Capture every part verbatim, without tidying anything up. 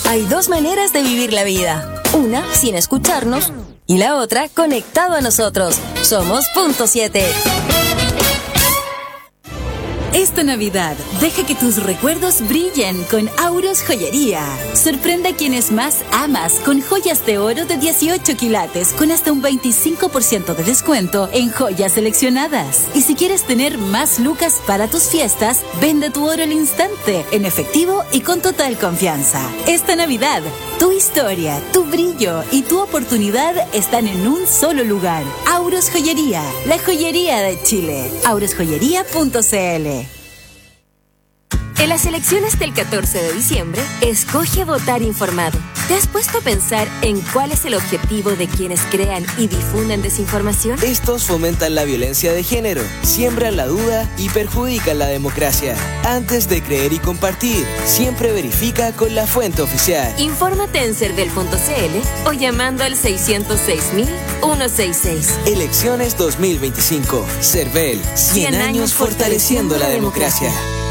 Hay dos maneras de vivir la vida. Una, sin escucharnos, y la otra, conectado a nosotros. Somos Punto siete. Esta Navidad, deja que tus recuerdos brillen con Auros Joyería. Sorprende a quienes más amas con joyas de oro de dieciocho quilates con hasta un veinticinco por ciento de descuento en joyas seleccionadas. Y si quieres tener más lucas para tus fiestas, vende tu oro al instante, en efectivo y con total confianza. Esta Navidad, tu historia, tu brillo y tu oportunidad están en un solo lugar. Auros Joyería, la joyería de Chile. auros joyería punto c l. En las elecciones del catorce de diciembre, escoge votar informado. ¿Te has puesto a pensar en cuál es el objetivo de quienes crean y difunden desinformación? Estos fomentan la violencia de género, siembran la duda y perjudican la democracia. Antes de creer y compartir, siempre verifica con la fuente oficial. Infórmate en cervel punto c l o llamando al seiscientos seis mil ciento sesenta y seis. Elecciones dos mil veinticinco. Cervel, cien años fortaleciendo la democracia.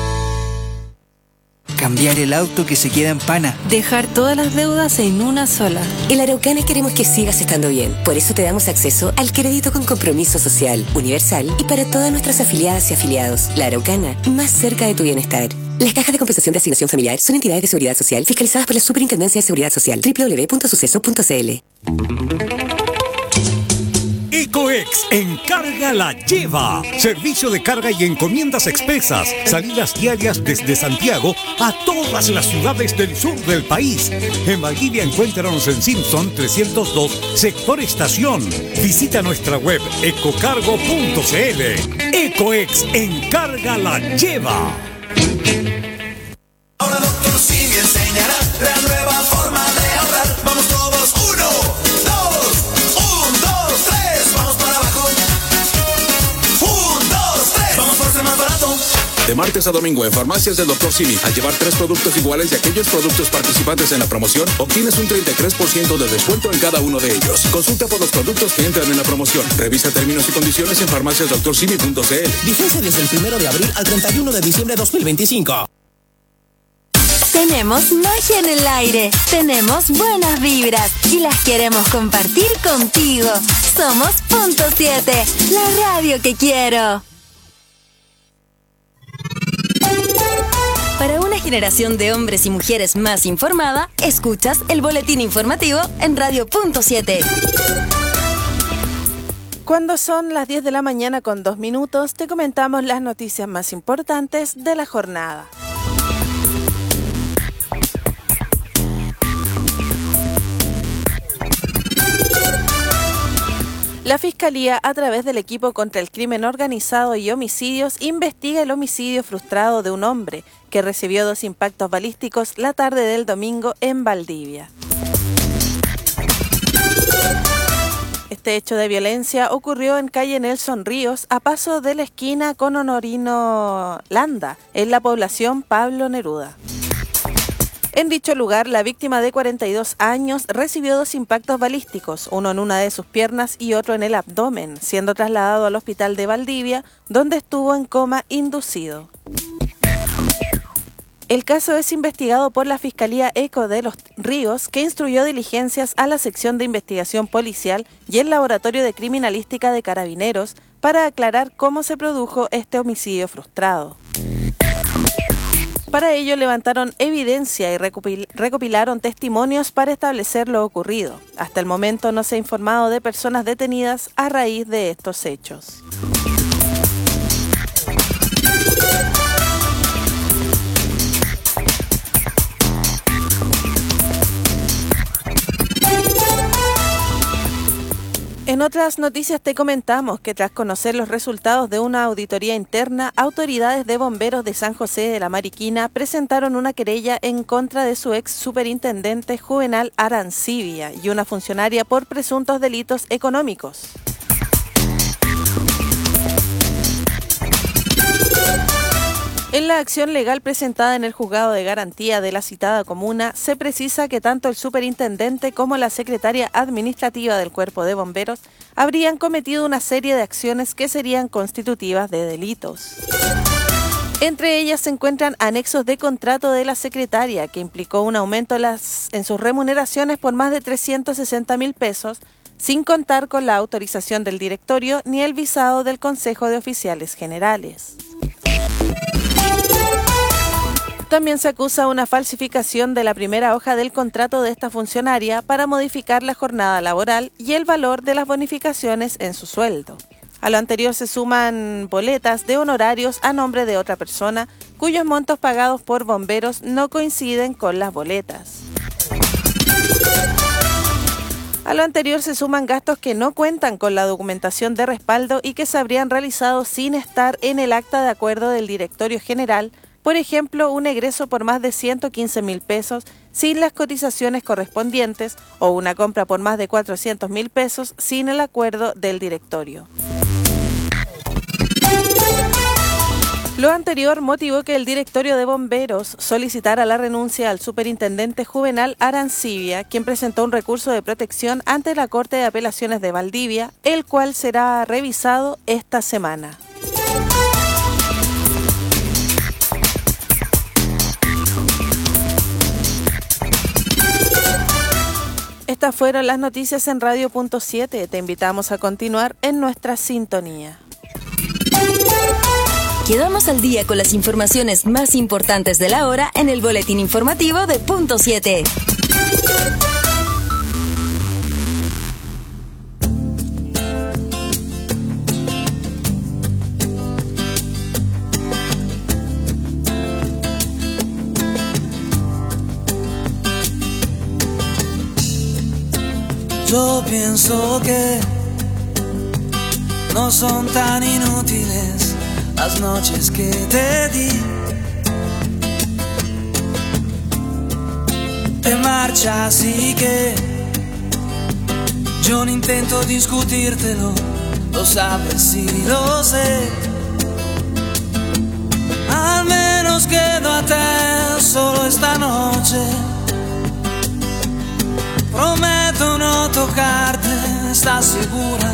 Cambiar el auto que se queda en pana. Dejar todas las deudas en una sola. En La Araucana queremos que sigas estando bien. Por eso te damos acceso al crédito con compromiso social, universal y para todas nuestras afiliadas y afiliados. La Araucana, más cerca de tu bienestar. Las cajas de compensación de asignación familiar son entidades de seguridad social fiscalizadas por la Superintendencia de Seguridad Social. doble u doble u doble u punto suceso punto c l. Ecoex Encarga la Lleva. Servicio de carga y encomiendas expresas. Salidas diarias desde Santiago a todas las ciudades del sur del país. En Valdivia encuéntranos en Simpson trescientos dos, sector estación. Visita nuestra web ecocargo punto c l. Ecoex Encarga la Lleva. Ahora Doctor Simi enseñará la nueva forma de ahorrar. Vamos todos, uno, dos, un, dos, tres. Vamos para abajo. Un, dos, tres. Vamos por ser más barato. De martes a domingo en Farmacias del Doctor Simi, al llevar tres productos iguales de aquellos productos participantes en la promoción, obtienes un treinta y tres por ciento de descuento en cada uno de ellos. Consulta por los productos que entran en la promoción. Revisa términos y condiciones en farmacias doctor simi punto c l. Vigencia desde el primero de abril al treinta y uno de diciembre de dos mil veinticinco. Tenemos magia en el aire, tenemos buenas vibras y las queremos compartir contigo. Somos Punto siete, la radio que quiero. Para una generación de hombres y mujeres más informada, escuchas el boletín informativo en Radio Punto siete. Cuando son las diez de la mañana con dos minutos, te comentamos las noticias más importantes de la jornada. La Fiscalía, a través del equipo contra el crimen organizado y homicidios, investiga el homicidio frustrado de un hombre que recibió dos impactos balísticos la tarde del domingo en Valdivia. Este hecho de violencia ocurrió en calle Nelson Ríos, a paso de la esquina con Honorino Landa, en la población Pablo Neruda. En dicho lugar, la víctima de cuarenta y dos años recibió dos impactos balísticos, uno en una de sus piernas y otro en el abdomen, siendo trasladado al hospital de Valdivia, donde estuvo en coma inducido. El caso es investigado por la Fiscalía Eco de los Ríos, que instruyó diligencias a la sección de investigación policial y el Laboratorio de Criminalística de Carabineros para aclarar cómo se produjo este homicidio frustrado. Para ello levantaron evidencia y recopil- recopilaron testimonios para establecer lo ocurrido. Hasta el momento no se ha informado de personas detenidas a raíz de estos hechos. En otras noticias te comentamos que tras conocer los resultados de una auditoría interna, autoridades de bomberos de San José de la Mariquina presentaron una querella en contra de su ex superintendente Juvenal Arancibia y una funcionaria por presuntos delitos económicos. En la acción legal presentada en el juzgado de garantía de la citada comuna, se precisa que tanto el superintendente como la secretaria administrativa del Cuerpo de Bomberos habrían cometido una serie de acciones que serían constitutivas de delitos. Entre ellas se encuentran anexos de contrato de la secretaria, que implicó un aumento en, las, en sus remuneraciones por más de trescientos sesenta mil pesos, sin contar con la autorización del directorio ni el visado del Consejo de Oficiales Generales. También se acusa una falsificación de la primera hoja del contrato de esta funcionaria para modificar la jornada laboral y el valor de las bonificaciones en su sueldo. A lo anterior se suman boletas de honorarios a nombre de otra persona, cuyos montos pagados por bomberos no coinciden con las boletas. A lo anterior se suman gastos que no cuentan con la documentación de respaldo y que se habrían realizado sin estar en el acta de acuerdo del directorio general. Por ejemplo, un egreso por más de ciento quince mil pesos sin las cotizaciones correspondientes o una compra por más de cuatrocientos mil pesos sin el acuerdo del directorio. Lo anterior motivó que el directorio de bomberos solicitara la renuncia al superintendente Juvenal Arancibia, quien presentó un recurso de protección ante la Corte de Apelaciones de Valdivia, el cual será revisado esta semana. Estas fueron las noticias en Radio Punto siete. Te invitamos a continuar en nuestra sintonía. Quedamos al día con las informaciones más importantes de la hora en el boletín informativo de Punto siete. Yo pienso que no son tan inútiles las noches que te di. Te marchas y que yo no intento discutírtelo, lo sabes y lo sé. Al menos quédate solo esta noche. Prometo no tocarte, ¿estás segura?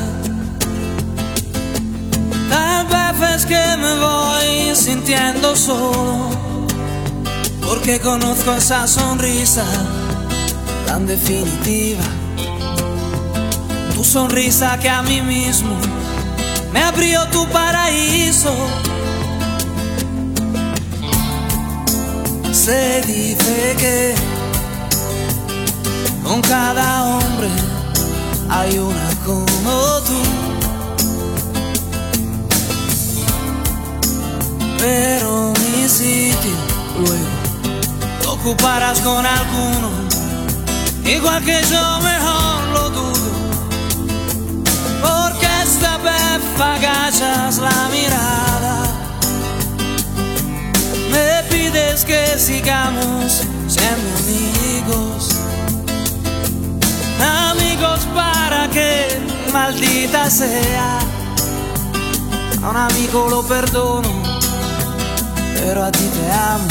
Tal vez es que me voy sintiendo solo, porque conozco esa sonrisa tan definitiva. Tu sonrisa que a mí mismo me abrió tu paraíso. Se dice que con cada hombre hay una como tú, pero mi sitio luego lo ocuparás con alguno, igual que yo, mejor lo dudo, porque esta vez agachas la mirada, me pides que sigamos siendo amigos. Amigos para que, maldita sea, a un amigo lo perdono, pero a ti te amo.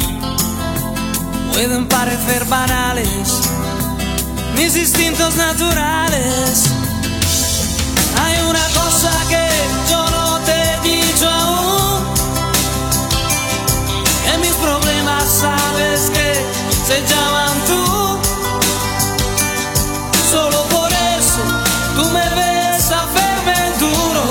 Pueden parecer banales mis instintos naturales. Hay una cosa que yo no te he dicho aún, que mis problemas sabes que se llaman tú. Solo por eso tú me ves hacerme duro,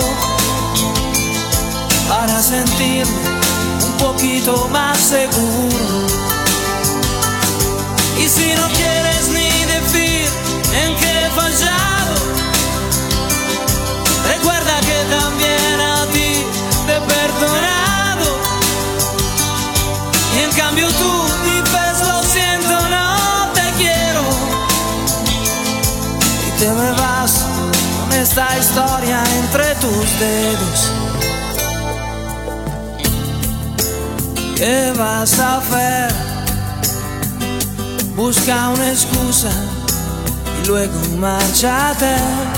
para sentirme un poquito más seguro. Y si no quieres ni decir en qué he fallado, recuerda que también a ti te he perdonado. Y en cambio tú dices lo siento, no te quiero, te me vas con esta historia entre tus dedos. ¿Qué vas a hacer? Busca una excusa y luego márchate,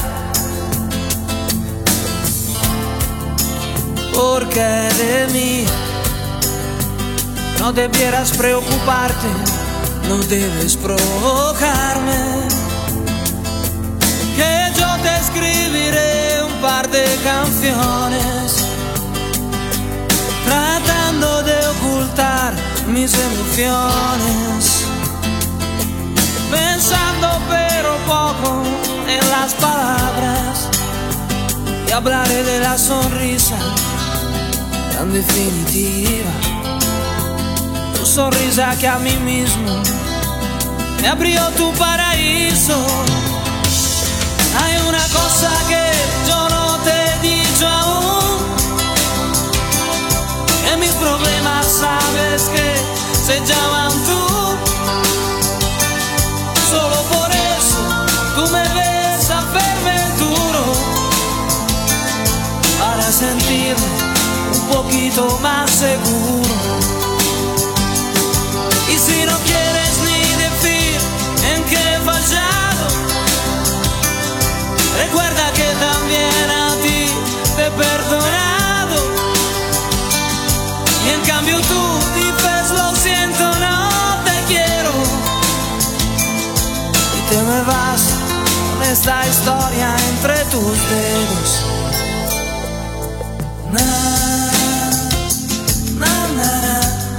porque de mí no debieras preocuparte, no debes provocarme, que yo te escribiré un par de canciones tratando mis emociones, pensando pero poco en las palabras, y hablaré de la sonrisa tan definitiva, tu sonrisa que a mí mismo me abrió tu paraíso. Hay una cosa que yo no te he dicho aún, que mis problemas sabes que se llaman tú. Solo por eso tú me ves a fermenturo, para sentirme un poquito más seguro. Y si no quieres ni decir en qué he fallado, recuerda que también a ti te he perdonado. Y en cambio tú dices lo siento, no te quiero, y te me vas con esta historia entre tus dedos. Na, na, na,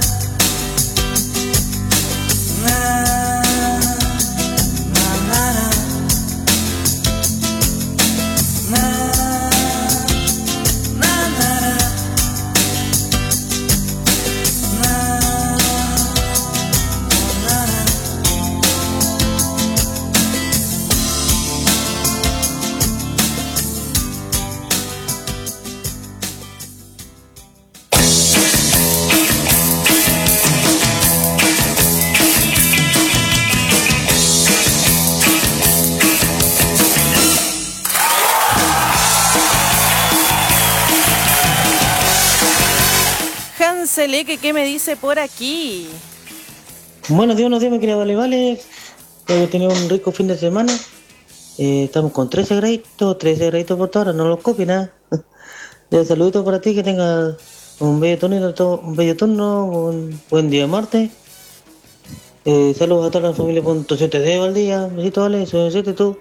Hanseleque, ¿qué me dice por aquí? Buenos días, buenos días, mi querida Vale Vale. Hemos tenido un rico fin de semana. Eh, estamos con trece graditos, trece graditos por toda hora, no los copien nada. ¿eh? Saluditos para ti, que tengas un bello turno, un bello turno, un buen día de martes. Eh, saludos a toda la familia punto siete de Valdía. Besitos, Vale, soy siete tú.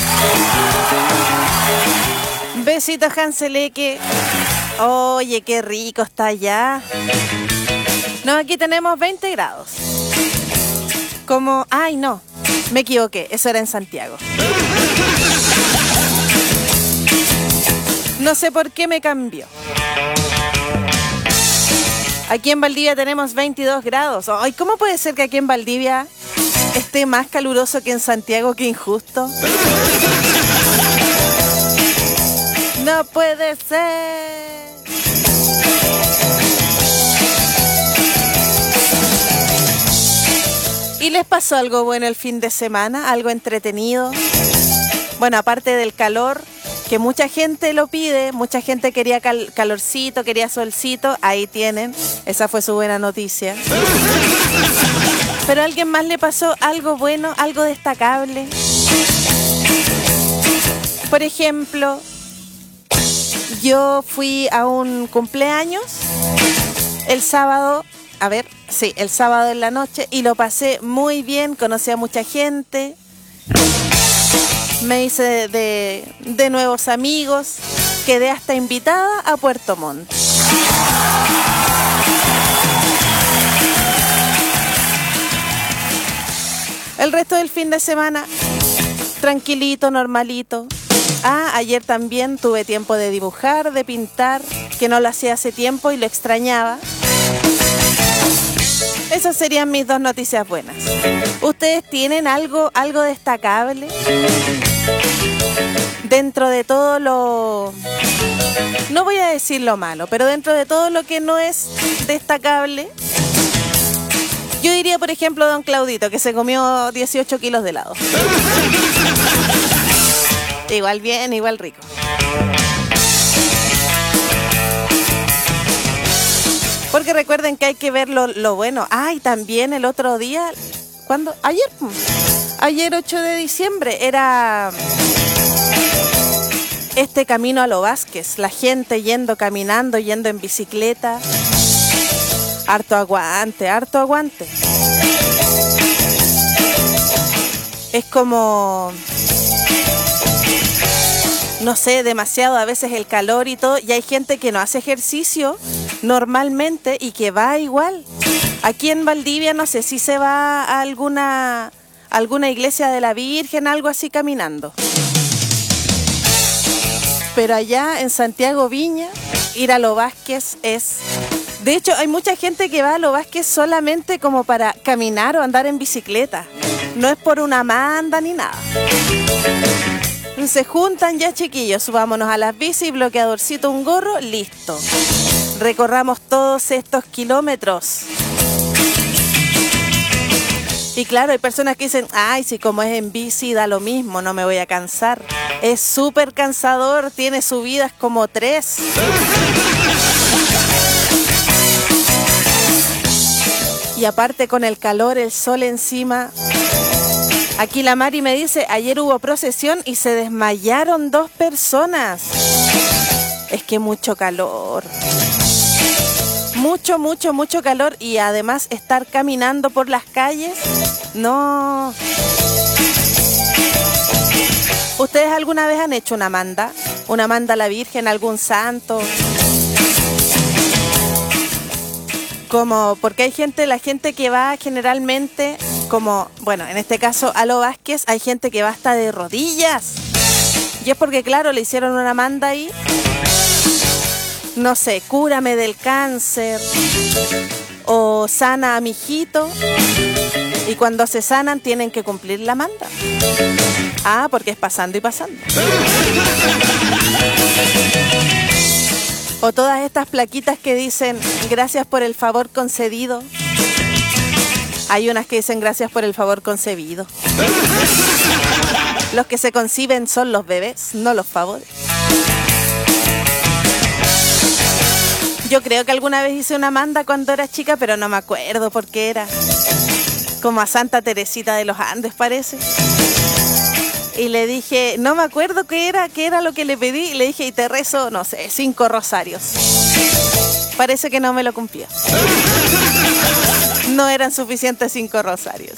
Besitos, Hanseleque. Oye, qué rico está allá. No, aquí tenemos veinte grados. Como... Ay, no, me equivoqué. Eso era en Santiago. No sé por qué me cambió. Aquí en Valdivia tenemos veintidós grados. Ay, ¿cómo puede ser que aquí en Valdivia esté más caluroso que en Santiago? Qué injusto. No puede ser. ¿Y les pasó algo bueno el fin de semana? ¿Algo entretenido? Bueno, aparte del calor, que mucha gente lo pide, mucha gente quería cal- calorcito, quería solcito, ahí tienen, esa fue su buena noticia. ¿Pero a alguien más le pasó algo bueno, algo destacable? Por ejemplo, yo fui a un cumpleaños el sábado, a ver, sí, el sábado en la noche, y lo pasé muy bien, conocí a mucha gente, me hice de, de, de nuevos amigos, quedé hasta invitada a Puerto Montt. El resto del fin de semana, tranquilito, normalito. Ah, ayer también tuve tiempo de dibujar, de pintar, que no lo hacía hace tiempo y lo extrañaba. Esas serían mis dos noticias buenas. ¿Ustedes tienen algo, algo destacable? Dentro de todo lo... No voy a decir lo malo, pero dentro de todo lo que no es destacable, yo diría, por ejemplo, don Claudito, que se comió dieciocho kilos de helado. Igual bien, igual rico. Porque recuerden que hay que ver lo, lo bueno. Ay, ah, también el otro día, ¿cuándo? Ayer, ayer ocho de diciembre, era este camino a lo Vázquez. La gente yendo, caminando, yendo en bicicleta. Harto aguante, harto aguante. Es como... no sé, demasiado a veces el calor y todo, y hay gente que no hace ejercicio normalmente y que va igual. Aquí en Valdivia no sé si se va a alguna, alguna iglesia de la Virgen, algo así caminando. Pero allá en Santiago Viña, ir a Lo Vázquez es... De hecho, hay mucha gente que va a Lo Vázquez solamente como para caminar o andar en bicicleta. No es por una manda ni nada. Se juntan ya, chiquillos, subámonos a las bicis, bloqueadorcito, un gorro, listo. Recorramos todos estos kilómetros. Y claro, hay personas que dicen, ay, si como es en bici da lo mismo, no me voy a cansar. Es súper cansador, tiene subidas como tres. Y aparte con el calor, el sol encima. Aquí la Mari me dice, ayer hubo procesión y se desmayaron dos personas. Es que mucho calor. Mucho, mucho, mucho calor y además estar caminando por las calles, no. ¿Ustedes alguna vez han hecho una manda? ¿Una manda a la Virgen, algún santo? Como, porque hay gente, la gente que va generalmente, como, bueno, en este caso a Lo Vázquez, hay gente que va hasta de rodillas. Y es porque, claro, le hicieron una manda ahí. No sé, cúrame del cáncer o sana a mi hijito. Y cuando se sanan tienen que cumplir la manda. Ah, porque es pasando y pasando. O todas estas plaquitas que dicen gracias por el favor concedido. Hay unas que dicen gracias por el favor concebido. Los que se conciben son los bebés, no los favores. Yo creo que alguna vez hice una manda cuando era chica, pero no me acuerdo por qué era. Como a Santa Teresita de los Andes, parece. Y le dije, no me acuerdo qué era, qué era lo que le pedí. Y le dije, y te rezo, no sé, cinco rosarios. Parece que no me lo cumplió. No eran suficientes cinco rosarios.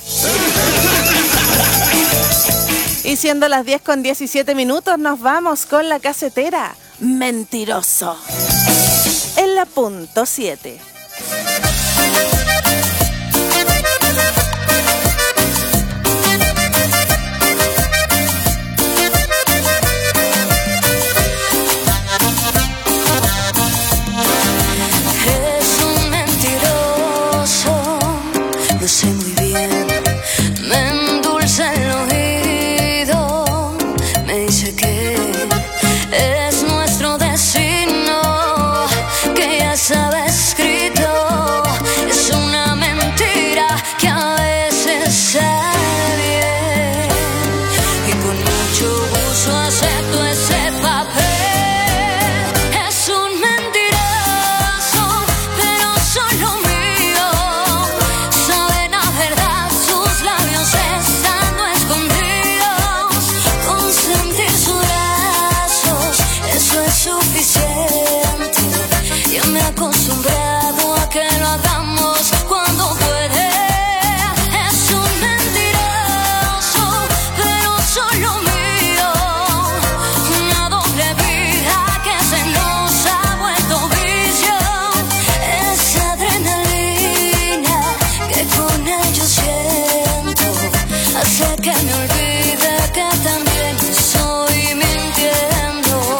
Y siendo las diez con diecisiete minutos, nos vamos con la casetera. Mentiroso. En la punto siete. Es un mentiroso, lo sé muy bien. Me endulza el oído, me dice que es nuestro destino, que ya estaba escrito. Es una mentira que a veces sale bien, y con mucho gusto acepto ese papel. Es un mentiroso, pero solo mío. Saben a verdad, sus labios estando escondidos. Con sentir sus brazos, eso es suficiente. Ya me he acostumbrado a que lo hagamos cuando puede. Es un mentiroso, pero solo mío. Una doble vida que se nos ha vuelto vicio. Esa adrenalina que con ellos siento hace que me olvide que también estoy mintiendo.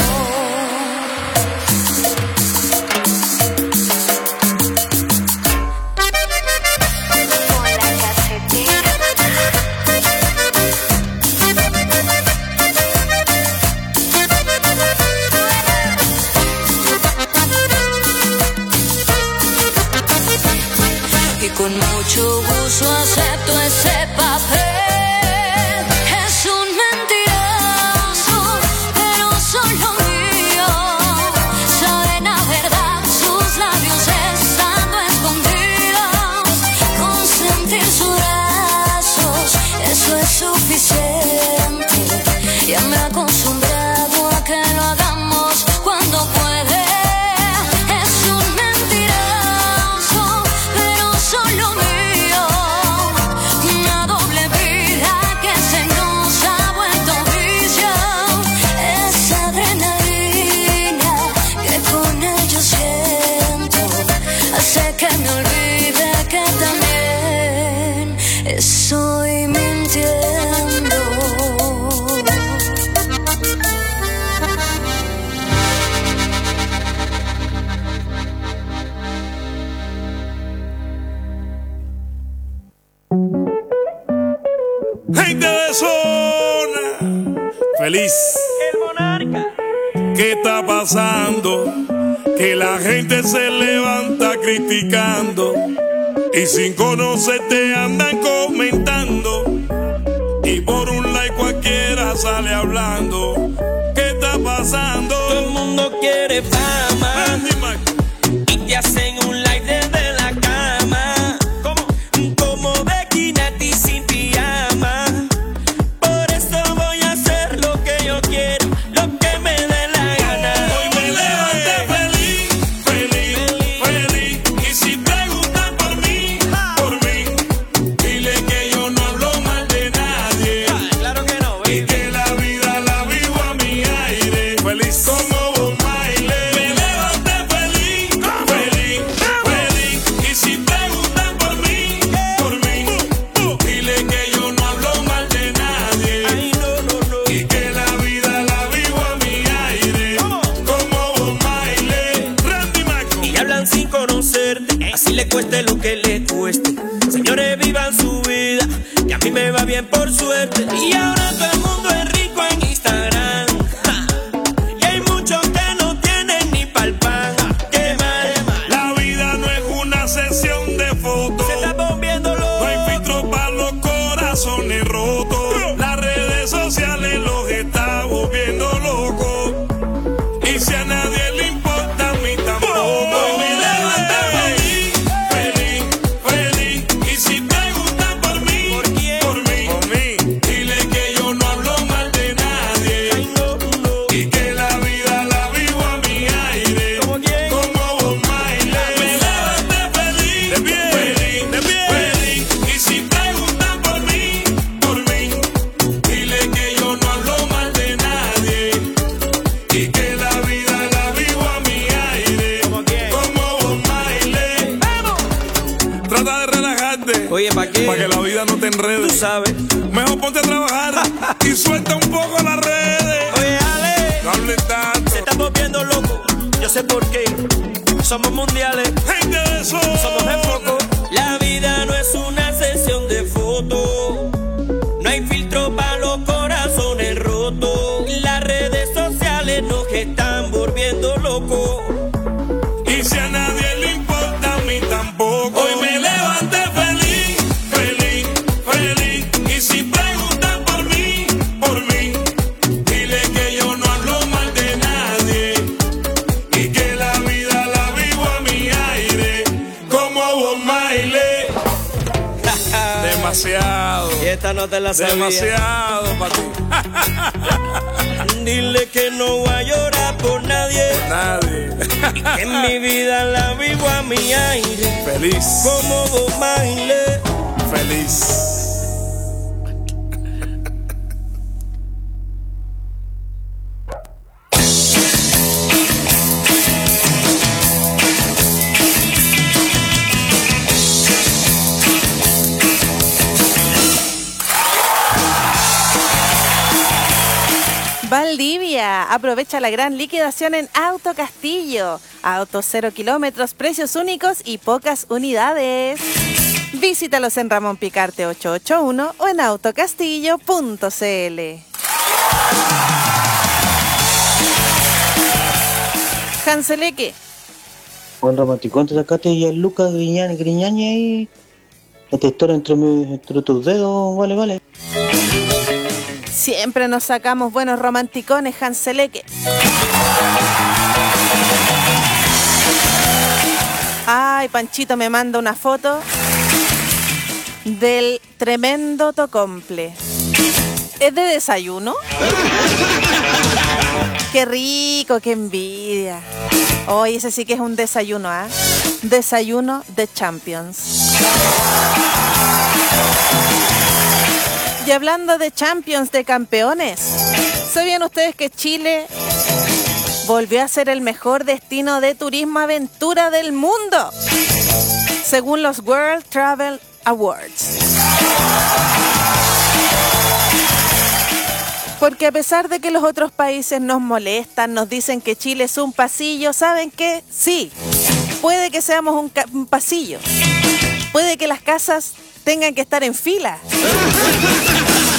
Y con mucho gusto acepto ese papel. Es un mentiroso, pero solo mío. Saben a verdad, sus labios estando escondidos. Con sentir sus brazos, eso es suficiente. Ya me he acostumbrado a que lo hagamos cuando puede. Es un mentiroso, pero solo mío. Una doble vida que se nos ha vuelto vicio. Esa adrenalina que con ellos siento hace que me olvide que Gente de zona, feliz. El monarca. ¿Qué está pasando? Que la gente se levanta criticando y sin conocerte andan comentando y por un like cualquiera sale hablando. ¿Qué está pasando? Todo el mundo quiere fama y te hacen un like desde la cama. ¿Cómo? Como Becky Nati sin pijama. Por eso voy a hacer lo que yo quiero, lo que me dé la gana. Hoy me levanté feliz, feliz, feliz. Y si preguntan por mí, por mí, dile que yo no hablo mal de nadie. Claro que no, baby. Y que la vida la vivo a mi aire. Feliz como Bob Marley. Me levanté feliz, feliz, feliz. Y si preguntan por mí, por mí, dile que yo no hablo mal de nadie. Ay, no, no, no. Y que la vida la vivo a mi aire. Como Bob Marley. Randy Maco. Y hablan sin conocerte, así le cueste lo que le cueste. Señores, vivan su vida, que a mí me va bien por suerte. Y ahora todo el mundo es rico en Instagram. Ja. Y hay muchos que no tienen ni pa'l pan. Qué mal. La vida no es una sesión de fotos. Se está volviendo loco. No hay filtro para los corazones rotos. Las redes sociales los está volviendo locos. Y si a nadie le importa, a mí tampoco. Hoy me levanté feliz, feliz, feliz. Y si preguntan por mí, ¿Por quién? por mí, por mí, dile que yo no hablo mal de nadie. Ay, no, no. Y que la vida la vivo a mi aire. ¿Cómo quién? Como Bob Marley. Me levanté feliz, de pie, feliz, de pie, feliz. Y si preguntan por mí, por mí, dile que yo no hablo mal de nadie. Y que la vida la vivo a mi aire. ¿Cómo quién? Como Bob Marley. ¡Vamos! Trata de relajarte. Oye, ¿pa' qué? Para que la vida no te enrede. Tú sabes. Mejor ponte a trabajar y suelta un poco las redes. Oye, Ale, No hables tanto. se está volviendo loco. Yo sé por qué. Somos mundiales. Gente de zona. Somos el foco. La vida no es una sesión de fotos. No hay filtro para los corazones rotos. Las redes sociales nos están volviendo locos. Y si a nadie le importa, a mí tampoco. Hoy me levanté feliz, feliz, feliz. Y si preguntan por mí, por mí, dile que yo no hablo mal de nadie. Y que la vida la vivo a mi aire. Como Bob Marley. Demasiado. Y esta no te la sabía. Demasiado para ti. Dile que no voy a llorar por nadie. Nadie. Y que en mi vida la vivo a mi aire. Feliz. Como Bob Marley. Feliz. Valdivia, aprovecha la gran liquidación en Auto Castillo. Autos cero kilómetros, precios únicos y pocas unidades. Visítalos en Ramón Picarte ochocientos ochenta y uno o en autocastillo punto c l. Hanseleque. Juan Romanticón, te sacaste y el Lucas Griñani, Griñani ahí. Esta historia entre, mi, entre tus dedos, vale, vale. Siempre nos sacamos buenos romanticones, Hanseleque. Ay, Panchito me manda una foto del tremendo tocomple. ¿Es de desayuno? Qué rico, qué envidia. Hoy ese sí que es un desayuno, ¿ah? ¿eh? Desayuno de Champions. Y hablando de Champions, de campeones, ¿sabían ustedes que Chile volvió a ser el mejor destino de turismo aventura del mundo, según los World Travel Awards? Porque a pesar de que los otros países nos molestan, nos dicen que Chile es un pasillo, ¿saben qué? Sí, puede que seamos un, ca- un pasillo. Puede que las casas tengan que estar en fila.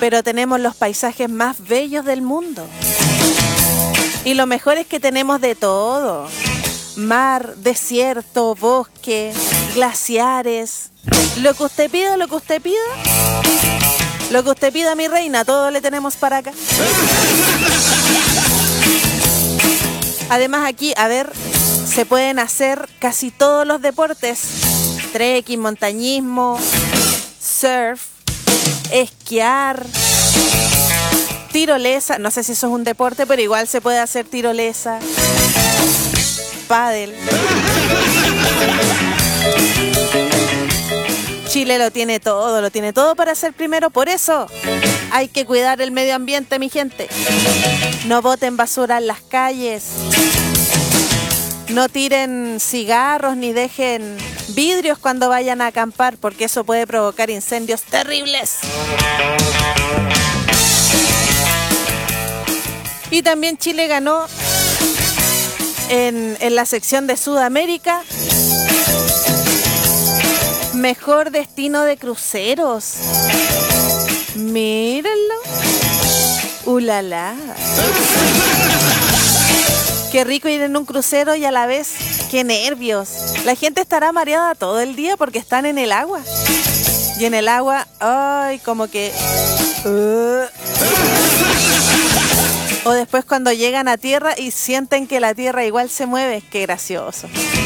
pero tenemos los paisajes más bellos del mundo. Y lo mejor es que tenemos de todo. Mar, desierto, bosque, glaciares. Lo que usted pida, lo que usted pida. Lo que usted pida, mi reina, todo le tenemos para acá. Además aquí, a ver, se pueden hacer casi todos los deportes. Trekking, montañismo, surf, esquiar, tirolesa. No sé si eso es un deporte, pero igual se puede hacer tirolesa, pádel. Chile lo tiene todo, lo tiene todo para ser primero. Por eso hay que cuidar el medio ambiente, mi gente. No boten basura en las calles. No tiren cigarros ni dejen vidrios cuando vayan a acampar, porque eso puede provocar incendios terribles. Y también Chile ganó en, en la sección de Sudamérica mejor destino de cruceros. Mírenlo. ¡Ulala! Qué rico ir en un crucero y a la vez, qué nervios. La gente estará mareada todo el día porque están en el agua. Y en el agua, ay, como que... Uh. O después cuando llegan a tierra y sienten que la tierra igual se mueve. Qué gracioso.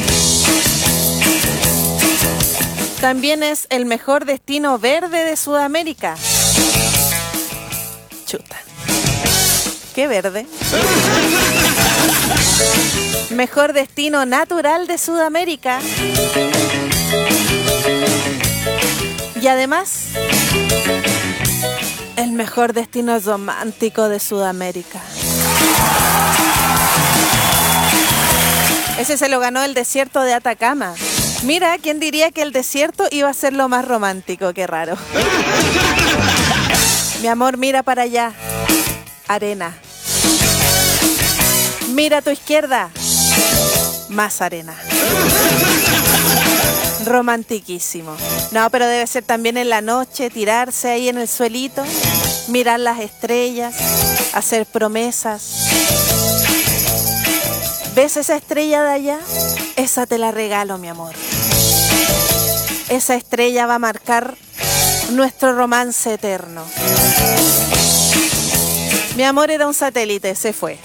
También es el mejor destino verde de Sudamérica. Chuta. ¿Qué verde? Mejor destino natural de Sudamérica. Y además, el mejor destino romántico de Sudamérica. Ese se lo ganó el desierto de Atacama. Mira, ¿quién diría que el desierto iba a ser lo más romántico? Qué raro. Mi amor, mira para allá. Arena. Mira a tu izquierda. Más arena. Romantiquísimo. No, pero debe ser también en la noche, tirarse ahí en el suelito, mirar las estrellas, hacer promesas. ¿Ves esa estrella de allá? Esa te la regalo, mi amor. Esa estrella va a marcar nuestro romance eterno. Mi amor era un satélite, se fue.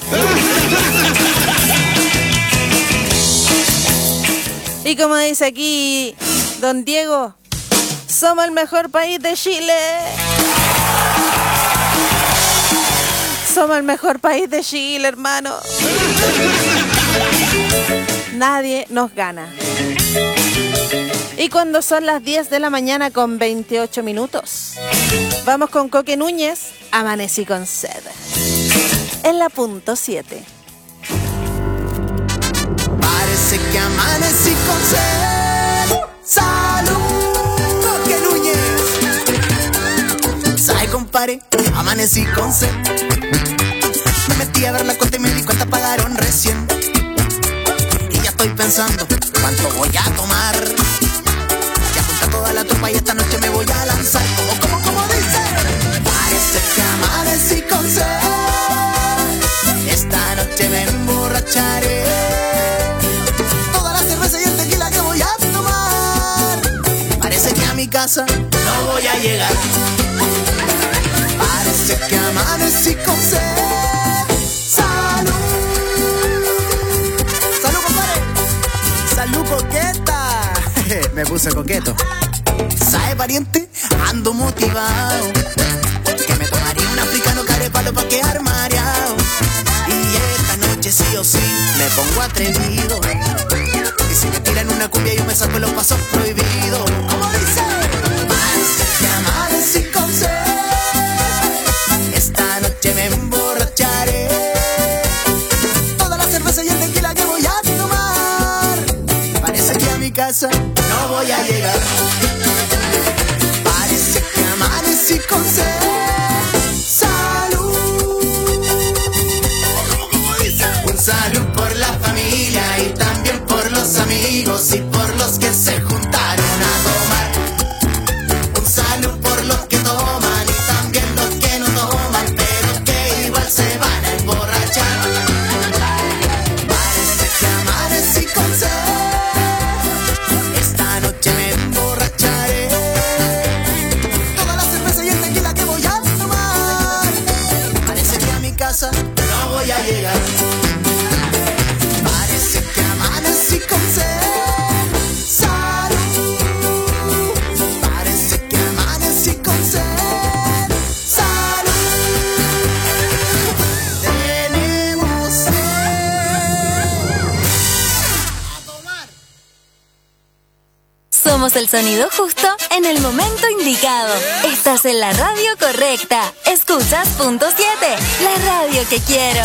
Y como dice aquí don Diego, somos el mejor país de Chile. Somos el mejor país de Chile, hermano. Nadie nos gana. Y cuando son las diez de la mañana con veintiocho minutos, vamos con Coque Núñez, Amanecí con sed. En la punto siete. Parece que amanecí con sed. ¡Salud! Coque Núñez. ¿Sabe, compadre? Amanecí con sed. Me metí a ver la cuenta y me di cuenta pagaron recién. Y ya estoy pensando cuánto voy a tomar. Ya junta toda la tropa y esta noche me voy a lanzar. Como, como, como dice. Parece que amanecí con sed. Esta noche me emborracharé. Toda la cerveza y el tequila que voy a tomar. Parece que a mi casa no voy a llegar. Parece que amanecí con sed. Salud. Salud, compadre. Salud, coqueta. Me puse coqueto. ¿Sabe, pariente? Ando motivado. Que me tomaría un africano carepalo pa' quedar mareado. Y esta noche sí o sí me pongo atrevido. Y si me tiran una cumbia yo me saco los pasos prohibidos. ¿Cómo dice? Parece que amanecí con sed. Esta noche me emborracharé. Toda la cerveza y el tequila que voy a tomar. Parece que a mi casa no voy a llegar. Parece que amanecí con sed. Salud por la familia y también por los amigos y por los que se juntaron a tomar. Un salud por los que toman y también los que Somos el sonido justo en el momento indicado. Estás en la radio correcta. Escuchas Punto siete, la radio que quiero.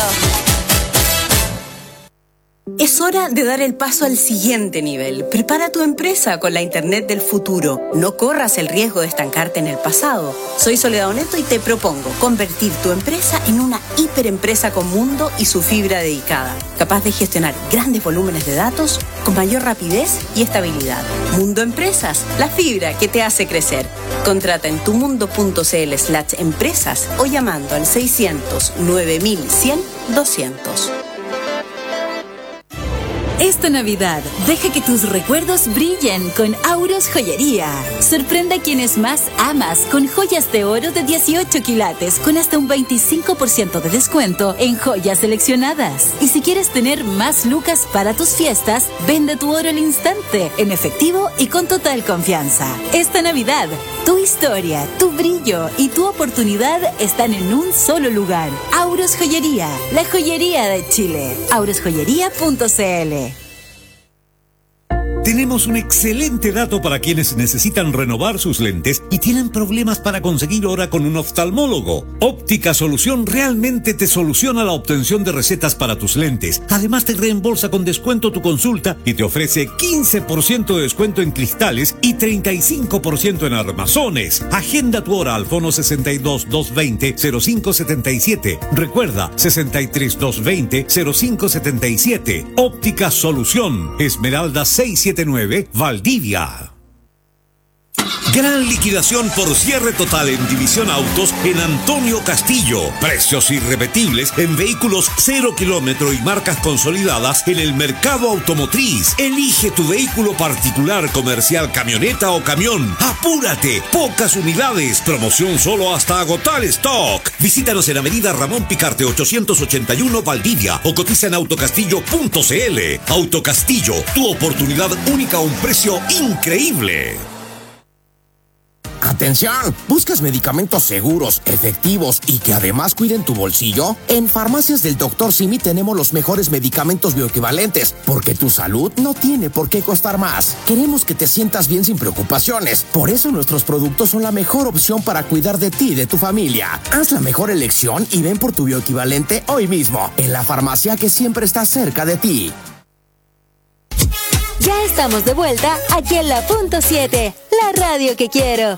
Es hora de dar el paso al siguiente nivel. Prepara tu empresa con la Internet del futuro. No corras el riesgo de estancarte en el pasado. Soy Soledad Oneto y te propongo convertir tu empresa en una hiperempresa con mundo y su fibra dedicada, capaz de gestionar grandes volúmenes de datos con mayor rapidez y estabilidad. Mundo Empresas, la fibra que te hace crecer. Contrata en tumundo.cl slash empresas o llamando al seiscientos nueve mil cien doscientos. Esta Navidad, deja que tus recuerdos brillen con Auros Joyería. Sorprende a quienes más amas con joyas de oro de dieciocho quilates con hasta un veinticinco por ciento de descuento en joyas seleccionadas. Y si quieres tener más lucas para tus fiestas, vende tu oro al instante, en efectivo y con total confianza. Esta Navidad, tu historia, tu brillo y tu oportunidad están en un solo lugar. Auros Joyería, la joyería de Chile. auros joyería punto c l. Tenemos un excelente dato para quienes necesitan renovar sus lentes y tienen problemas para conseguir hora con un oftalmólogo. Óptica Solución realmente te soluciona la obtención de recetas para tus lentes. Además te reembolsa con descuento tu consulta y te ofrece quince por ciento de descuento en cristales y treinta y cinco por ciento en armazones. Agenda tu hora al fono sesenta y dos, doscientos veinte, cero cinco setenta y siete. Recuerda, sesenta y tres, doscientos veinte, cero cinco setenta y siete. Óptica Solución, Esmeralda seiscientos setenta y nueve, Valdivia. Gran liquidación por cierre total en División Autos en Antonio Castillo. Precios irrepetibles en vehículos cero kilómetro y marcas consolidadas en el mercado automotriz. Elige tu vehículo particular, comercial, camioneta o camión. ¡Apúrate! Pocas unidades. Promoción solo hasta agotar stock. Visítanos en Avenida Ramón Picarte ochocientos ochenta y uno, Valdivia, o cotiza en autocastillo punto c l. Autocastillo, tu oportunidad única a un precio increíble. ¡Atención! ¿Buscas medicamentos seguros, efectivos y que además cuiden tu bolsillo? En Farmacias del doctor Simi tenemos los mejores medicamentos bioequivalentes, porque tu salud no tiene por qué costar más. Queremos que te sientas bien sin preocupaciones. Por eso nuestros productos son la mejor opción para cuidar de ti y de tu familia. Haz la mejor elección y ven por tu bioequivalente hoy mismo, en la farmacia que siempre está cerca de ti. Ya estamos de vuelta aquí en la Punto siete, la radio que quiero.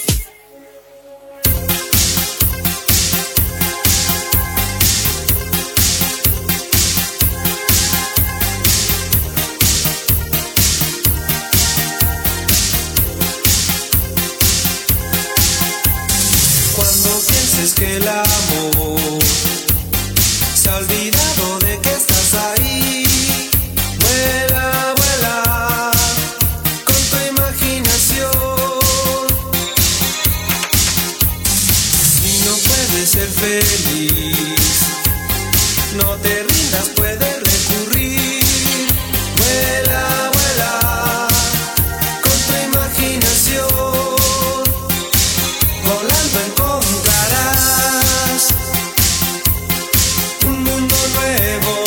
Cuando pienses que el amor se ha olvidado de que estás ahí, vuela, vuela con tu imaginación. Si no puedes ser feliz, no te rindas, puedes recurrir. Vuela, vuela con tu imaginación. Volando encontrarás un mundo nuevo.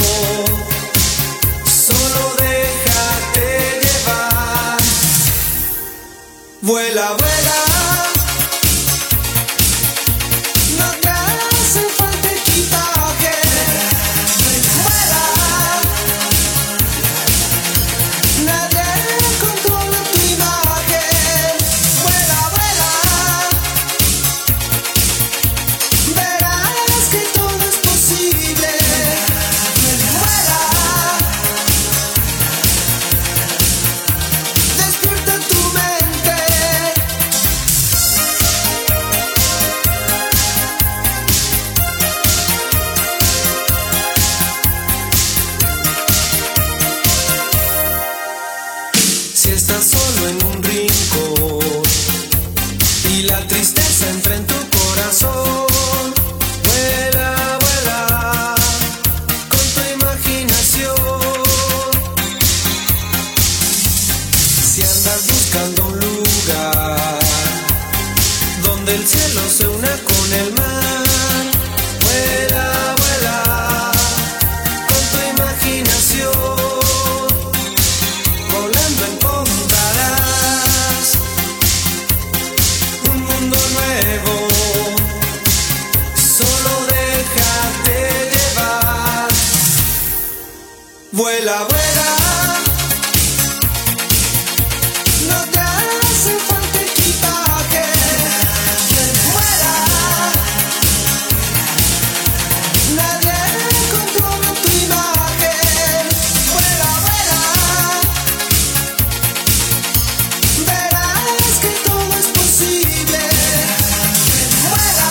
Solo déjate llevar. Vuela, vuela. No te hace falta equipaje. Vuela. Nadie controla tu imagen. Vuela, vuela. Verás que todo es posible. Vuela. Despierta tu mente. Vuela, vuela. No te hace falta equipaje. Vuela. Nadie controla tu imagen. Vuela, vuela. Verás que todo es posible. Vuela.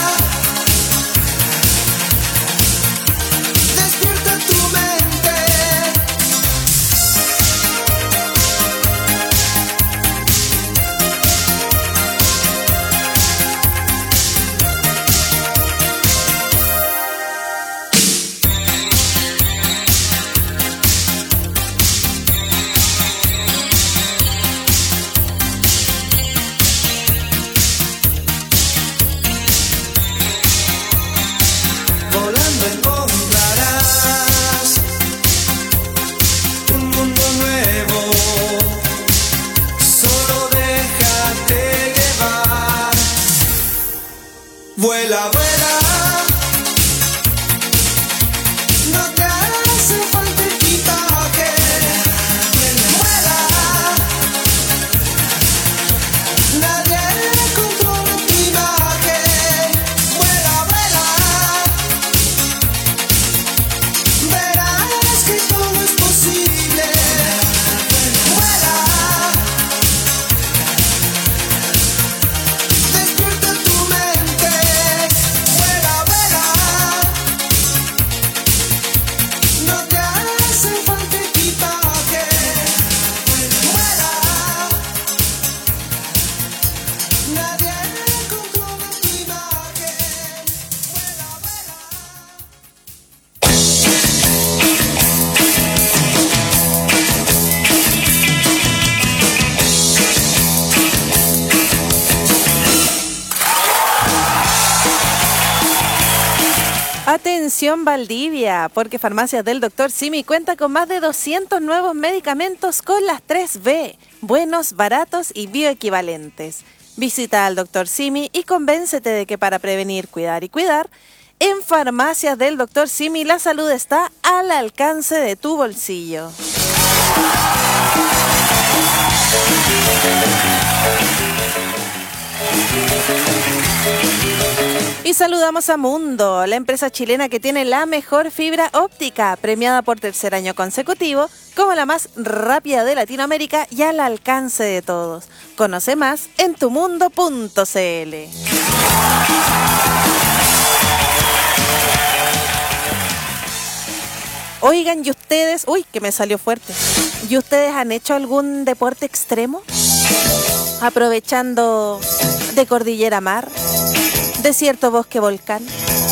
Despierta tu mente. Volando encontrarás un mundo nuevo. Solo déjate llevar. Vuela, vuela. No te hace falta equipaje. Vuela. Nadie controla tu imagen. Vuela, vuela. Verás que todo es posible. Vuela. Despierta tu mente. Vuela, vuela. No te hace falta equipaje. Vuela. Nadie controla tu imagen. Atención Valdivia, porque Farmacias del doctor Simi cuenta con más de doscientos nuevos medicamentos con las tres B, buenos, baratos y bioequivalentes. Visita al doctor Simi y convéncete de que para prevenir, cuidar y cuidar, en Farmacias del doctor Simi la salud está al alcance de tu bolsillo. Y saludamos a Mundo, la empresa chilena que tiene la mejor fibra óptica, premiada por tercer año consecutivo como la más rápida de Latinoamérica y al alcance de todos. Conoce más en tumundo punto cl. Oigan, ¿y ustedes? Uy, que me salió fuerte. ¿Y ustedes han hecho algún deporte extremo? Aprovechando de cordillera mar, desierto, bosque, volcán.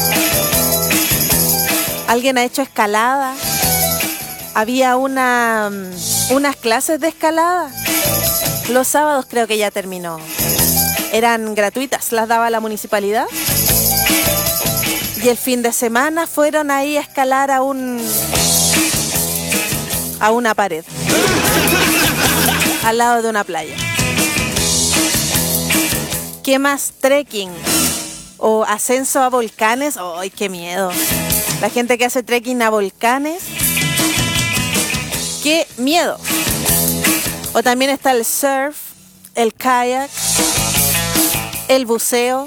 ¿Alguien ha hecho escalada? Había una, unas clases de escalada. Los sábados creo que ya terminó. Eran gratuitas, las daba la municipalidad. Y el fin de semana fueron ahí a escalar a un a una pared al lado de una playa. ¿Qué más? Trekking o ascenso a volcanes. ¡Ay, qué miedo! La gente que hace trekking a volcanes, ¡qué miedo! O también está el surf, el kayak, el buceo.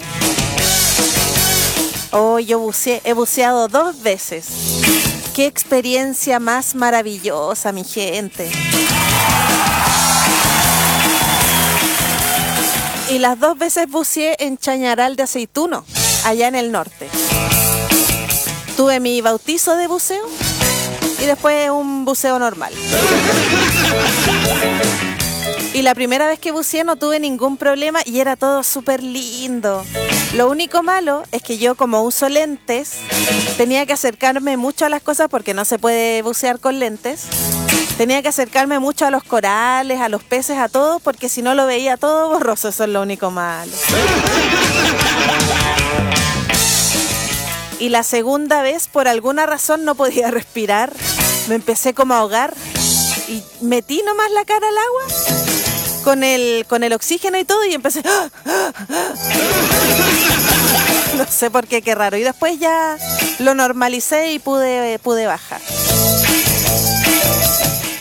Oh, yo buceé, he buceado dos veces. ¡Qué experiencia más maravillosa, mi gente! Y las dos veces buceé en Chañaral de Aceituno, allá en el norte. Tuve mi bautizo de buceo y después un buceo normal. Y la primera vez que buceé no tuve ningún problema y era todo súper lindo. Lo único malo es que yo, como uso lentes, tenía que acercarme mucho a las cosas porque no se puede bucear con lentes. Tenía que acercarme mucho a los corales, a los peces, a todo, porque si no lo veía todo borroso. Eso es lo único malo. Y la segunda vez, por alguna razón, no podía respirar. Me empecé como a ahogar y metí nomás la cara al agua con el, con el oxígeno y todo y empecé... No sé por qué, qué raro. Y después ya lo normalicé y pude, pude bajar.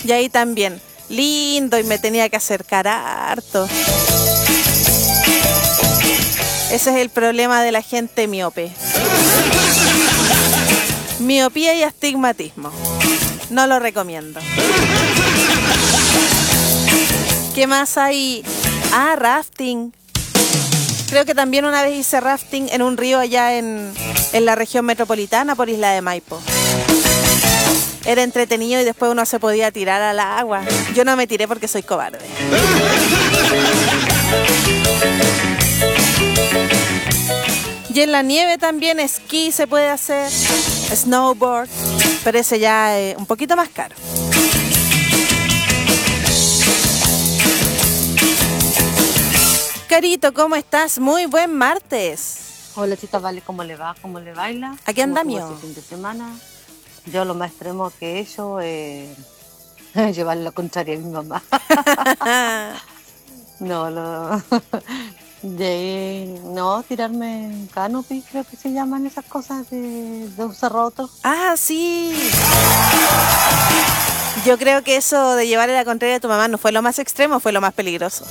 Y ahí también, lindo, y me tenía que acercar harto. Ese es el problema de la gente miope. Miopía y astigmatismo. No lo recomiendo. ¿Qué más hay? Ah, rafting. Creo que también una vez hice rafting en un río allá en, en la región metropolitana por Isla de Maipo. Era entretenido y después uno se podía tirar al agua. Yo no me tiré porque soy cobarde. Y en la nieve también esquí se puede hacer, snowboard, pero ese ya es un poquito más caro. Carito, ¿cómo estás? Muy buen martes. Hola, chita, vale, ¿cómo le va? ¿Cómo le baila? Aquí andamos. Este fin de semana. Yo lo más extremo que he hecho es llevarle la contraria a mi mamá. no, lo... de, no, tirarme en canopy, creo que se llaman esas cosas de, de un cerro a otro. Ah, sí. Yo creo que eso de llevarle la contraria a tu mamá no fue lo más extremo, fue lo más peligroso.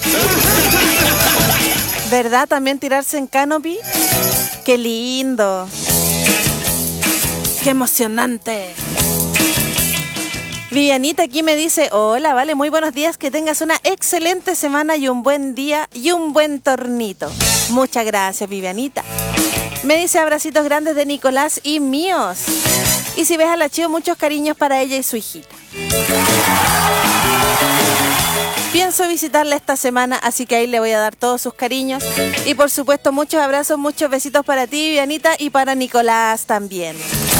¿Verdad? También tirarse en canopy. ¡Qué lindo! ¡Qué emocionante! Vivianita aquí me dice, hola, vale, muy buenos días, que tengas una excelente semana y un buen día y un buen tornito. Muchas gracias, Vivianita. Me dice abracitos grandes de Nicolás y míos. Y si ves a la Chío, muchos cariños para ella y su hijita. Pienso visitarla esta semana, así que ahí le voy a dar todos sus cariños. Y por supuesto, muchos abrazos, muchos besitos para ti, Vivianita, y para Nicolás también.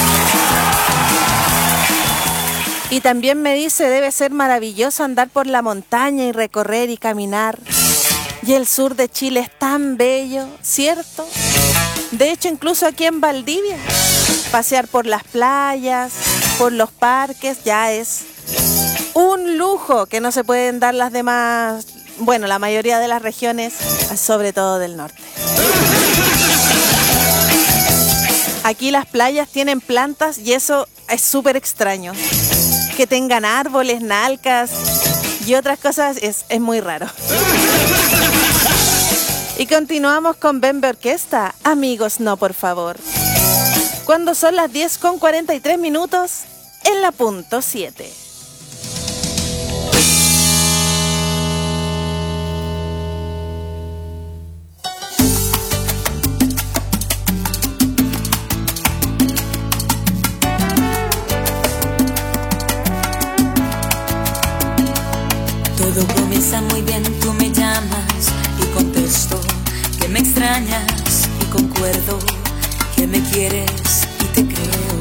Y también me dice, debe ser maravilloso andar por la montaña y recorrer y caminar. Y el sur de Chile es tan bello, ¿cierto? De hecho, incluso aquí en Valdivia, pasear por las playas, por los parques, ya es un lujo que no se pueden dar las demás, bueno, la mayoría de las regiones, sobre todo del norte. Aquí las playas tienen plantas y eso es súper extraño. Que tengan árboles, nalcas y otras cosas es, es muy raro. Y continuamos con Bembe Orquesta. Amigos, no, por favor. Cuando son las diez con cuarenta y tres minutos en la punto siete. Todo comienza muy bien, tú me llamas y contesto que me extrañas y concuerdo que me quieres y te creo.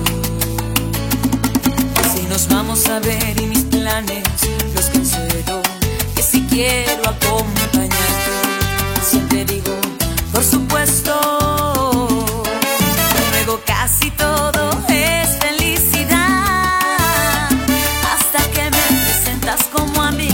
Si nos vamos a ver y mis planes los cancelo, que si quiero acompañarte, siempre digo, por supuesto. Luego casi todo es felicidad, hasta que me presentas como amiga.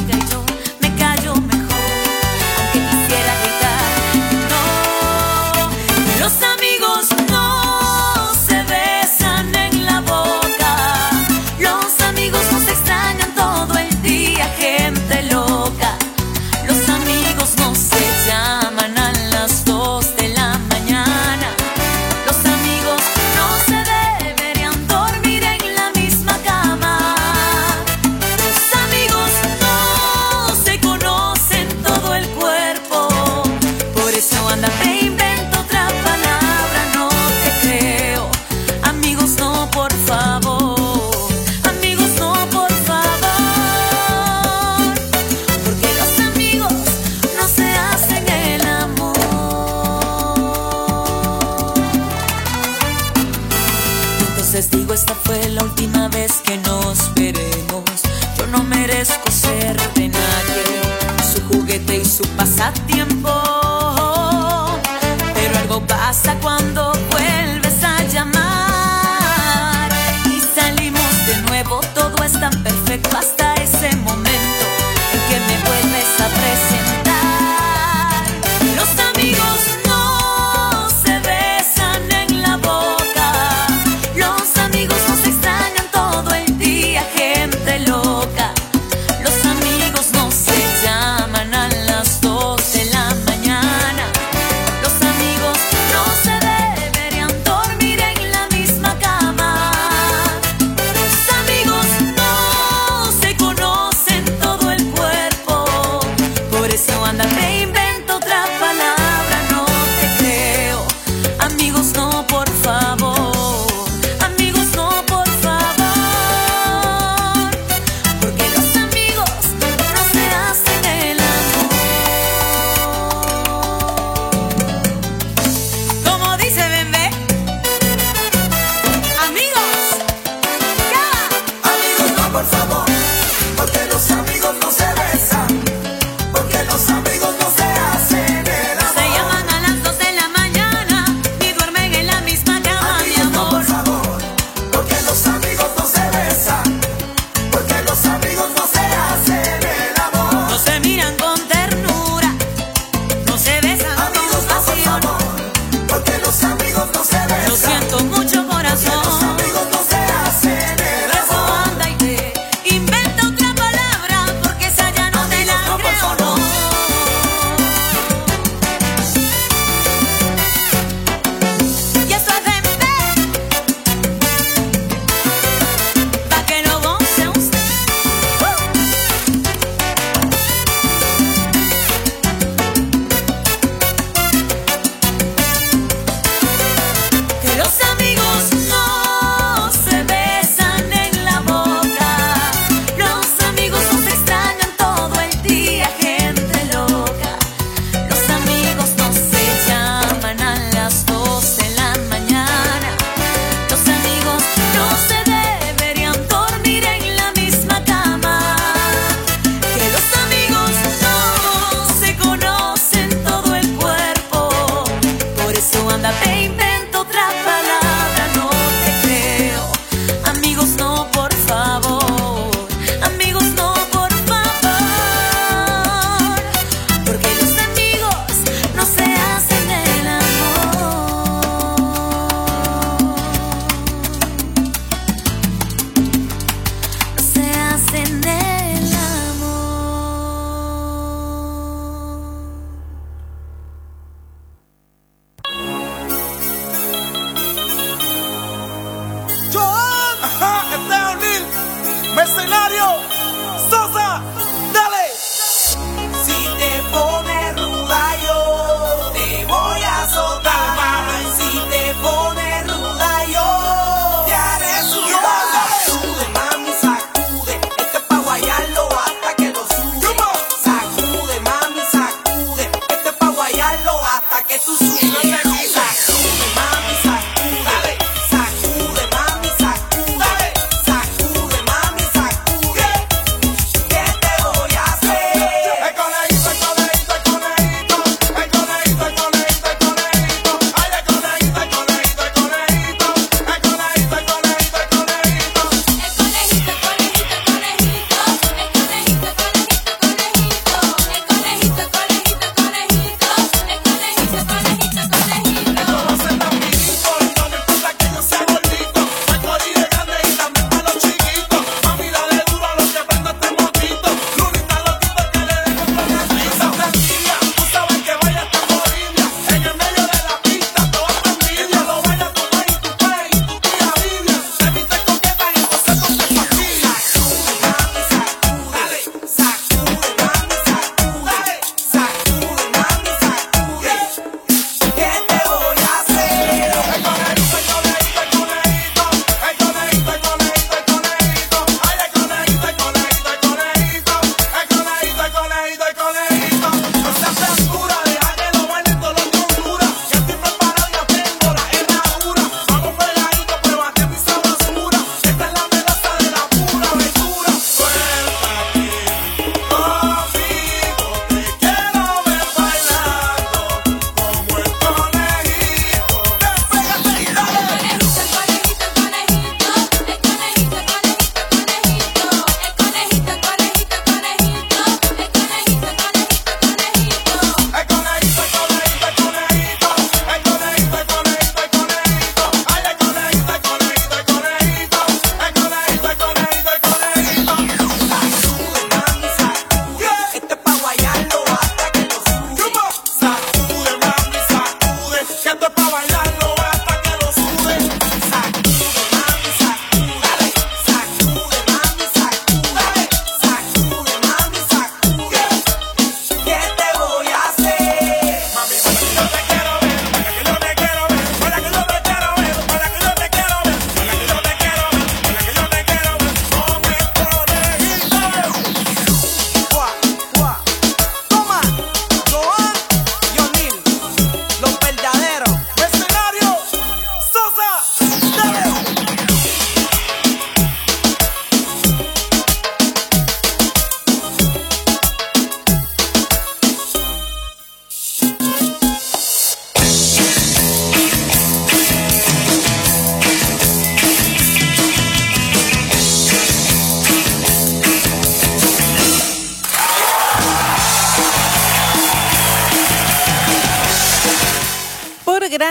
Esta fue la última vez que nos veremos. Yo no merezco ser de nadie, su juguete y su pasatiempo. Pero algo pasa cuando vuelves a llamar y salimos de nuevo. Todo es tan perfecto hasta ese momento en que me vuelves a presentar. Los amigos no se besan en la boca. Los amigos nos extrañan todo el día, gente loca.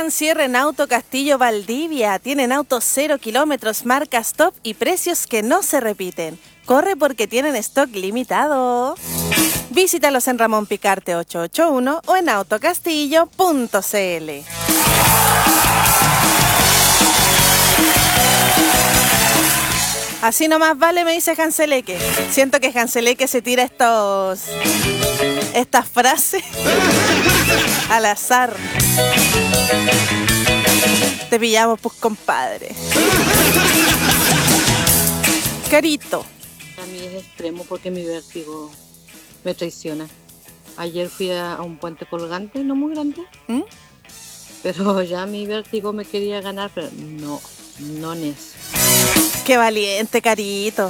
Gran cierre en Auto Castillo Valdivia. Tienen autos cero kilómetros, marcas top y precios que no se repiten. Corre porque tienen stock limitado. Visítalos en Ramón Picarte ochocientos ochenta y uno o en autocastillo punto c l. Así nomás vale, me dice Hanseleque. Siento que Hanseleque se tira estos estas frases al azar. Te pillamos, pues, compadre. Carito. A mí es extremo porque mi vértigo me traiciona. Ayer fui a un puente colgante, no muy grande, ¿Mm? pero ya mi vértigo me quería ganar, pero no, no es. Qué valiente, Carito.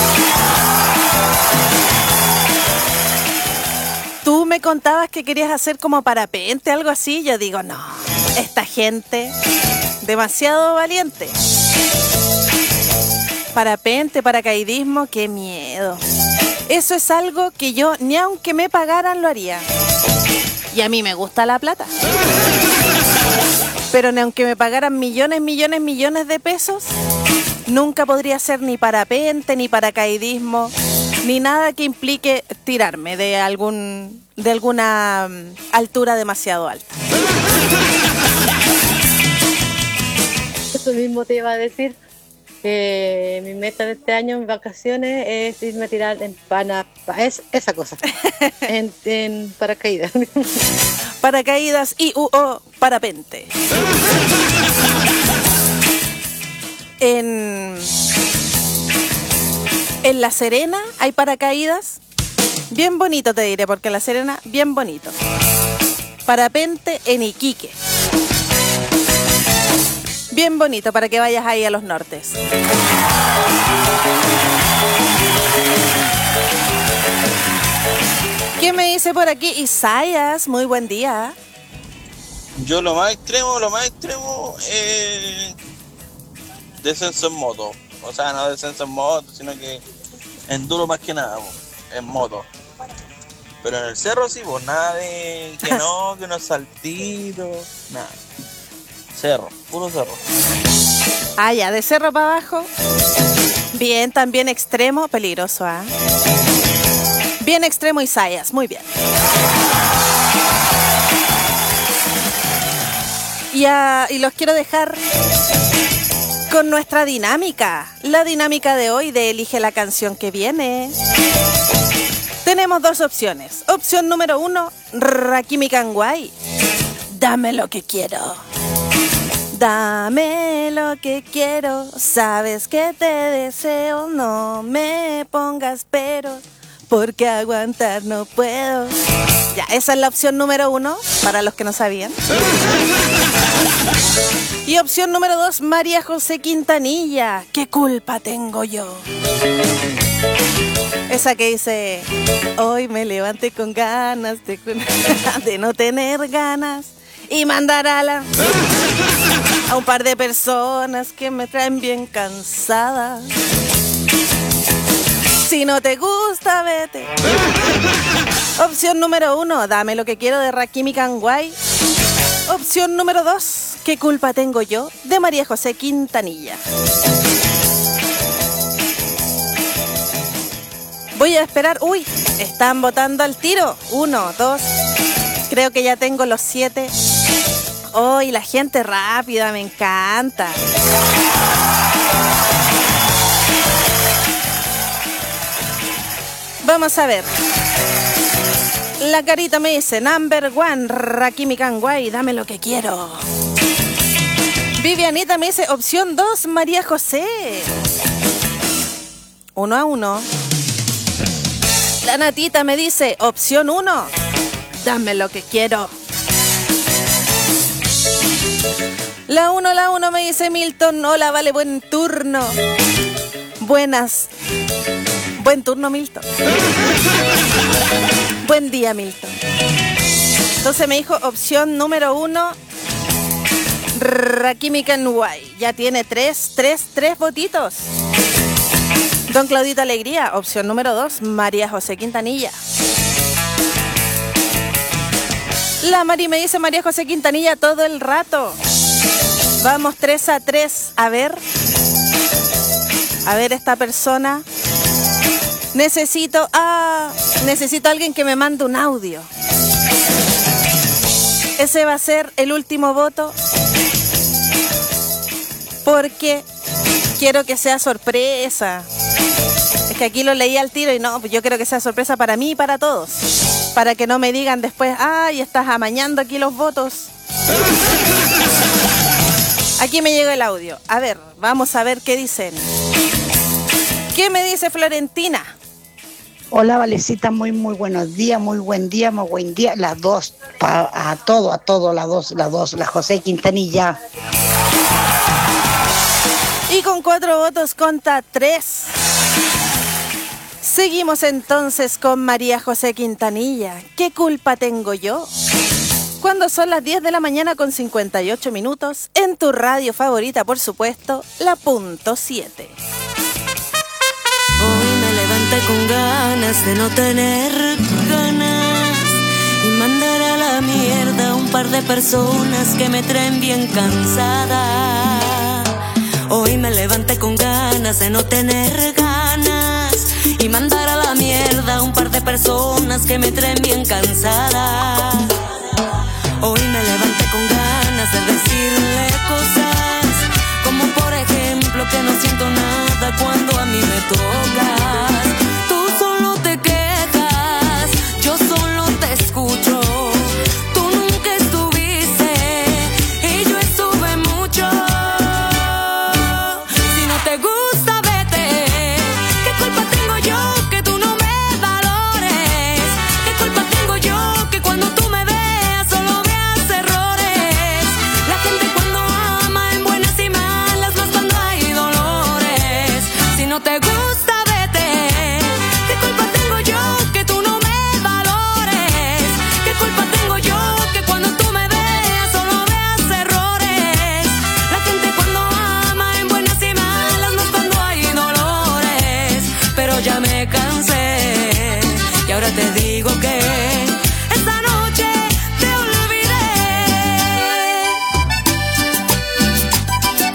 Tú me contabas que querías hacer como parapente, algo así. Yo digo, no, esta gente, demasiado valiente. Parapente, paracaidismo, qué miedo. Eso es algo que yo, ni aunque me pagaran, lo haría. Y a mí me gusta la plata. Pero ni aunque me pagaran millones, millones, millones de pesos, nunca podría hacer ni parapente, ni paracaidismo, ni nada que implique tirarme de algún de alguna altura demasiado alta. Eso mismo te iba a decir. Que mi meta de este año en vacaciones es irme a tirar en pana, es esa cosa, en, en paracaídas. Paracaídas y u o parapente. En, en La Serena hay paracaídas, bien bonito te diré, porque en La Serena, bien bonito. Parapente en Iquique. Bien bonito para que vayas ahí a los nortes. ¿Qué me dice por aquí Isaías? Muy buen día. Yo lo más extremo, lo más extremo es descenso en moto. O sea, no descenso en moto, sino que enduro más que nada, en moto. Pero en el cerro sí, pues nada de que no, que unos saltitos, nada. Cerro, puro cerro. Ah, ya, de cerro para abajo. Bien, también extremo, peligroso, ¿ah? ¿eh? Bien extremo, Isaías, muy bien. Y, uh, y los quiero dejar con nuestra dinámica. La dinámica de hoy de Elige la canción que viene. Tenemos dos opciones. Opción número uno, Rakimi Kanwai. Dame lo que quiero. Dame lo que quiero, sabes que te deseo, no me pongas peros, porque aguantar no puedo. Ya, esa es la opción número uno, para los que no sabían. Y opción número dos, María José Quintanilla, ¿qué culpa tengo yo? Esa que dice, hoy me levanté con ganas de, de no tener ganas y mandar a la... a un par de personas que me traen bien cansada. Si no te gusta, vete. Opción número uno, dame lo que quiero de Rakimi Kanwai. Opción número dos, ¿qué culpa tengo yo? De María José Quintanilla. Voy a esperar. Uy, están votando al tiro. Uno, dos. Creo que ya tengo los siete. Oh, y la gente rápida, me encanta. Vamos a ver. La Carita me dice, number one, Rakimi Kanwai, dame lo que quiero. Vivianita me dice, opción dos, María José. Uno a uno. La Natita me dice, opción uno, dame lo que quiero. La uno, la uno me dice Milton, hola, vale, buen turno. Buenas. Buen turno, Milton. Buen día, Milton. Entonces me dijo opción número uno, Rakimi Kanwai. Ya tiene tres, tres, tres votitos. Don Claudito Alegría, opción número dos, María José Quintanilla. La Mari me dice María José Quintanilla todo el rato. Vamos tres a tres. A ver. A ver esta persona. Necesito... Ah, necesito a alguien que me mande un audio. Ese va a ser el último voto. Porque quiero que sea sorpresa. Es que aquí lo leí al tiro y no, yo quiero que sea sorpresa para mí y para todos. Para que no me digan después, ay, estás amañando aquí los votos. Aquí me llegó el audio. A ver, vamos a ver qué dicen. ¿Qué me dice Florentina? Hola, Valecita, muy, muy buenos días, muy buen día, muy buen día. Las dos, pa, a todo, a todo, las dos, las dos, la José Quintanilla. Y con cuatro votos contra tres. Seguimos entonces con María José Quintanilla. ¿Qué culpa tengo yo? Cuando son las diez de la mañana con cincuenta y ocho minutos, en tu radio favorita, por supuesto, la punto siete. Hoy me levanté con ganas de no tener ganas y mandar a la mierda a un par de personas que me traen bien cansada. Hoy me levanté con ganas de no tener ganas y mandar a la mierda a un par de personas que me traen bien cansada. Hoy me levanté con ganas de decirle cosas